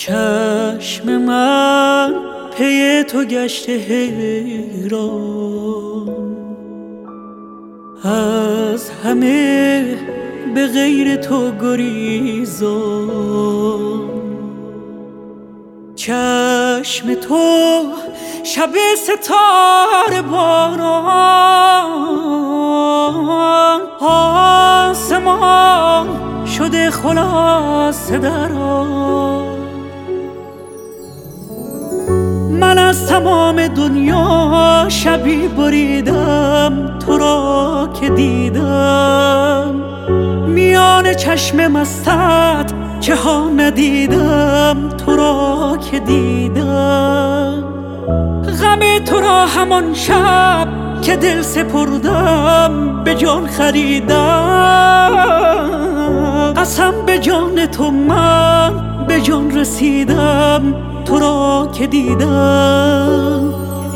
چشم من پی تو گشته حیران، از همه به غیر تو گریزان. چشم تو شب ستاره باران، آسمان شده خلاصه در آن. من از تمام دنیا شبی بریدم، تو را که دیدم میان چشم مستت چه ها ندیدم، تو را که دیدم. غم تو را همان شب که دل سپردم به جان خریدم. قسم به جان تو من به جان رسیدم، تو را که دیدم.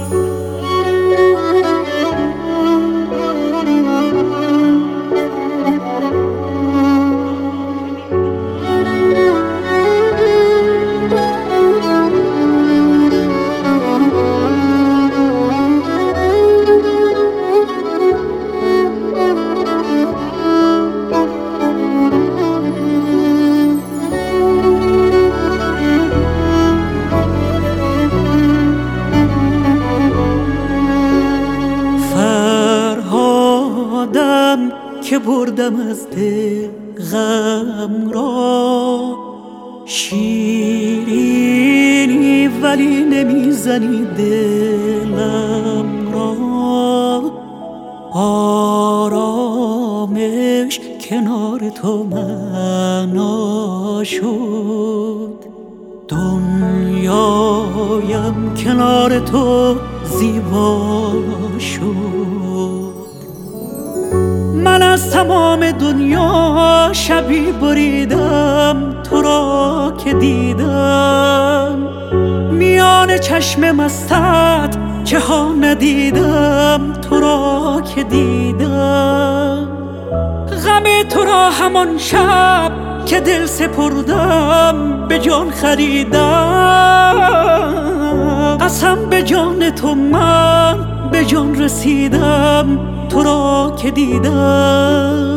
که بردم از دل غم را، شیرینی ولی نمیزنی دلم را. آرامش کنار تو معنا شد، دنیایم کنار تو زیبا شد. من از تمام دنیا شبی بریدم، تو را که دیدم میان چشم مستت چه ها ندیدم، تو را که دیدم. غم تو را همان شب که دل سپردم به جان خریدم. قسم به جان تو من به جان رسیدم، تو را که دیدم.